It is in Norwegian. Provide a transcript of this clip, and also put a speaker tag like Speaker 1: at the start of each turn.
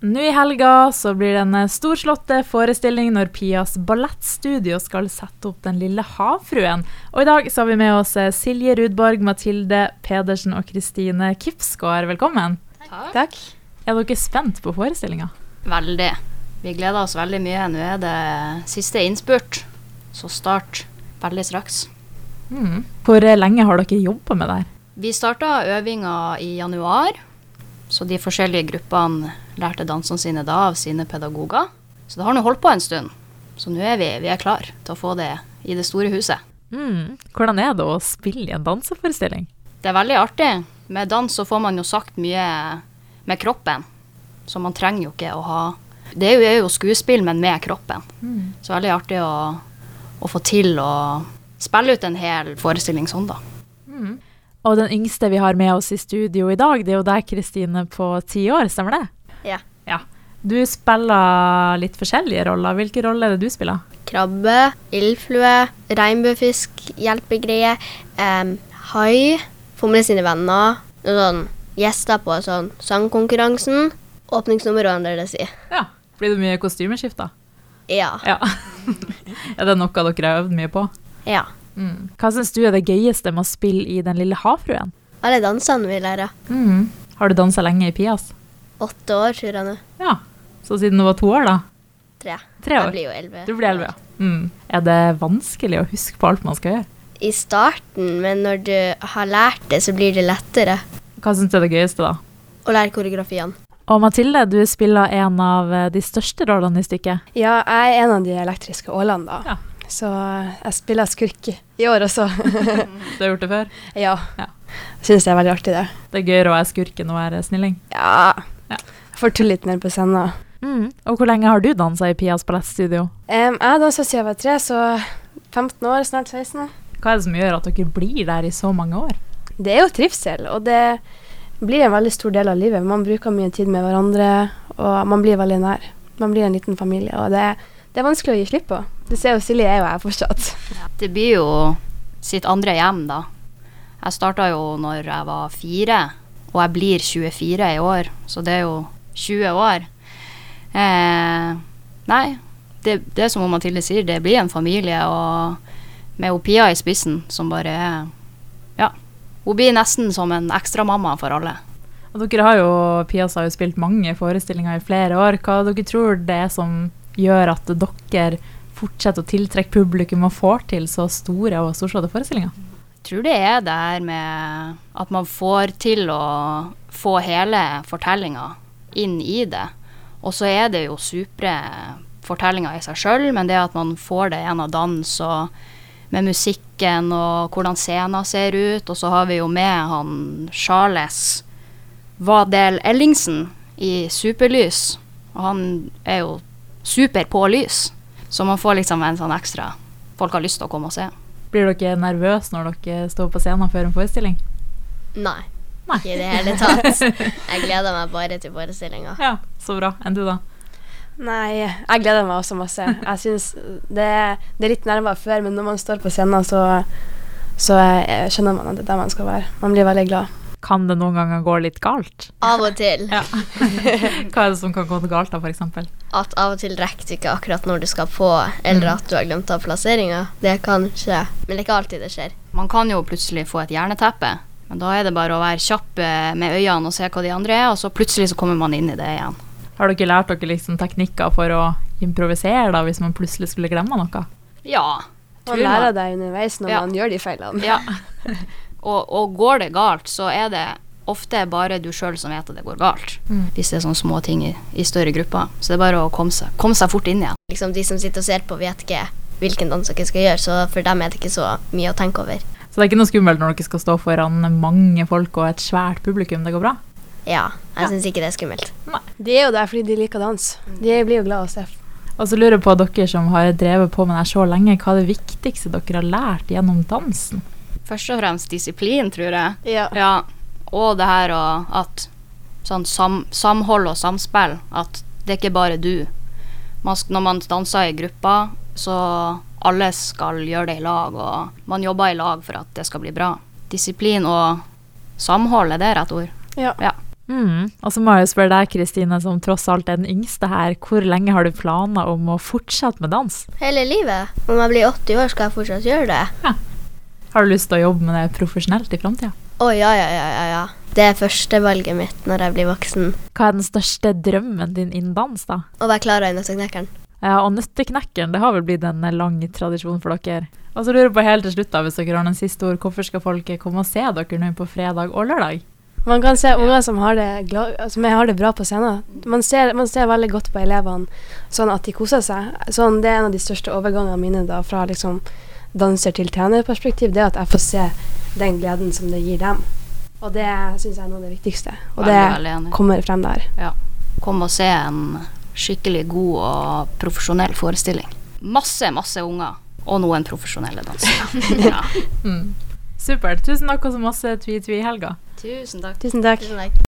Speaker 1: Nå I helga så blir det en storslåtte forestilling når Pias ballettstudio skal sette opp Den lille havfruen. Og I dag så har vi med oss Silje Rudborg, Mathilde Pedersen og Kristine Kipsgaard. Velkommen.
Speaker 2: Takk.
Speaker 1: Dere spent på forestillingen?
Speaker 3: Veldig. Vi gleder oss veldig mye. Nå det siste innspurt, så start veldig straks.
Speaker 1: Hvor lenge har dere jobbet med det her?
Speaker 3: Vi startet øvinga I januar, så de forskjellige gruppene lærte dansene sine da av sine pedagoger. Så det har nå holdt på en stund. Så nå vi klar til å få det I det store huset.
Speaker 1: Hvordan det å spille I en danseforestilling?
Speaker 3: Det veldig artig. Med dans så får man jo sagt mye med kroppen, så man trenger jo ikke å ha... Det jo skuespill, men med kroppen. Så veldig artig å få til å spille ut en hel forestilling sånn da.
Speaker 1: Og den yngste vi har med oss I studio I dag, det jo deg, Kristine, på 10 år, stemmer det?
Speaker 2: Ja.
Speaker 1: Du spiller litt forskjellige roller. Hvilke roller det du spiller?
Speaker 2: Krabbe, ildflue, regnbøfisk, hjelpegreie, hai, få med sine venner, og sånn gjester på sånn sangkonkurransen, åpningsnummer og andre det sier.
Speaker 1: Ja. Blir det mye kostymeskift da?
Speaker 2: Ja.
Speaker 1: Det noe dere har øvd mye på?
Speaker 2: Ja.
Speaker 1: Hva synes du det gøyeste med å spille I Den lille havfruen?
Speaker 2: Alle dansene vi lærer.
Speaker 1: Har du danset lenge I Pias?
Speaker 2: 8 år, tror jeg nå.
Speaker 1: Ja, så siden du var 2 år da?
Speaker 2: 3.
Speaker 1: 3 år?
Speaker 2: Jeg blir jo 11.
Speaker 1: Du blir 11, ja. Det vanskelig å huske på alt man skal gjøre?
Speaker 2: I starten, men når du har lært det, så blir det lettere.
Speaker 1: Hva synes du det gøyeste da?
Speaker 2: Å lære koreografien.
Speaker 1: Og Mathilde, du spiller en av de største rollene I stykket.
Speaker 4: Ja, jeg en av de elektriske ålene da.
Speaker 1: Ja.
Speaker 4: Så jeg spiller skurk I år også.
Speaker 1: Du har gjort det før?
Speaker 4: Ja. Jeg synes det veldig artig det.
Speaker 1: Det gøyere å være skurk enn å være snilling?
Speaker 4: Ja. Jeg får tulle litt mer på scenen.
Speaker 1: Og hvor lenge har du danset I Pias ballettstudio?
Speaker 4: Jeg har danset siden jeg var 3, så 15 år, snart 16.
Speaker 1: Hva det som gjør at dere blir der I så mange år?
Speaker 4: Det jo trivsel, og det blir en veldig stor del av livet. Man bruker mye tid med hverandre, og man blir veldig nær. Man blir en liten familie, og det vanskelig å gi slipp på. Du ser jo, Silje jo her fortsatt.
Speaker 3: Det blir jo sitt andre hjem da. Jeg startet jo når jeg var 4, og jeg blir 24 I år, så det jo 20 år. Nei, det som Mathilde sier, det blir en familie, og med Pia I spissen, som bare hun blir nesten som en ekstra mamma for alle.
Speaker 1: Og dere har jo, Pias har jo spilt mange forestillinger I flere år. Hva dere tror det som gjør at dere fortsetter å tiltrekke publikum og får til så store og storslåtte forestillinger?
Speaker 3: Jeg tror det det her med at man får til å få hele fortellingen inn I det. Og så det jo supre fortellinger I seg selv, men det at man får det gjennom dans og med musikken og hvordan scenen ser ut. Og så har vi jo med han Charles Vadel Ellingsen I Superlys. Og han jo super på lys. Så man får liksom en sånn ekstra folk har lyst til å komme og se.
Speaker 1: Blir dere nervøs når dere står på scenen før en forestilling?
Speaker 2: Nei. Ikke I det hele tatt. Jeg gleder meg bare til forestillingen.
Speaker 1: Ja, så bra. Enn du da?
Speaker 4: Nei, jeg gleder meg også masse. Jeg synes det litt nærmere før, men når man står på scenen, så skjønner man at det der man skal være. Man blir veldig glad.
Speaker 1: Kan det noen ganger gå litt galt?
Speaker 2: Av og til.
Speaker 1: Ja. Hva det som kan gå galt da, for eksempel?
Speaker 2: At av og til rekker du ikke akkurat når du skal på, eller at du har glemt av plasseringen. Det kan skje, men det ikke alltid det skjer.
Speaker 3: Man kan jo plutselig få et hjerneteppe, men da det bare å være kjapp med øynene og se hva de andre og så plutselig så kommer man inn I det igjen.
Speaker 1: Har dere lært dere liksom teknikker for å improvisere da, hvis man plutselig skulle glemme noe?
Speaker 3: Ja.
Speaker 4: Man lærer deg underveis når man gjør de feilene.
Speaker 3: Ja. Og går det galt, så det ofte bare du selv som vet at det går galt. Hvis det sånne små ting I større grupper. Så det bare å komme seg fort inn igjen.
Speaker 2: Liksom de som sitter og ser på vet ikke hvilken dans dere skal gjøre, så for dem det ikke så mye å tenke over.
Speaker 1: Så det ikke noe skummelt når dere skal stå foran mange folk og et svært publikum, det går bra?
Speaker 2: Ja, jeg synes ikke det skummelt.
Speaker 1: Nei.
Speaker 4: De jo der fordi de liker dans. De blir jo glad å se.
Speaker 1: Og så lurer jeg på dere som har drevet på med det så lenge, hva det viktigste dere har lært gjennom dansen?
Speaker 3: Først og fremst disiplin, tror jeg.
Speaker 4: Ja.
Speaker 3: Og det her at sånn samhold og samspill, at det ikke bare du. Når man danser I gruppa, så alle skal gjøre det I lag, og man jobber I lag for at det skal bli bra. Disiplin og samhold, det rett ord?
Speaker 4: Ja.
Speaker 1: Og så må jeg jo spørre deg, Kristine, som tross alt er den yngste her. Hvor lenge har du planer om å fortsette med dans?
Speaker 2: Hele livet. Om jeg blir 80 år, skal jeg fortsatt gjøre det.
Speaker 1: Har du lyst til å jobbe med det profesjonelt i fremtiden?
Speaker 2: Ja. Det er førstevalget mitt når jeg blir voksen.
Speaker 1: Hva er den største drømmen din innen dans, da?
Speaker 2: Å være Klara i Nøtteknekkeren.
Speaker 1: Ja, og Nøtteknekkeren, det har vel blitt en lang tradisjon for dere. Og så lurer jeg på helt til slutt, da, hvis dere har noen siste ord, hvorfor skal folk komme og se dere nå på fredag og lørdag?
Speaker 4: Man kan se unger som har det bra på scenen. Man ser veldig godt på elevene, sånn at de koser seg. Sånn, det er en av de største overgangene mine da, fra liksom danser til trenerperspektiv, det at jeg får se den gleden som det gir dem. Og det synes jeg er noe av det viktigste. Og det kommer frem der.
Speaker 3: Ja. Kom og se en skikkelig god og profesjonell forestilling. Masse unger, og noen profesjonelle dansere. Ja.
Speaker 1: Supert. Tusen takk og så masse tvi-tvi, Helga.
Speaker 3: Tusen takk.
Speaker 4: Tusen takk.
Speaker 2: Tusen takk.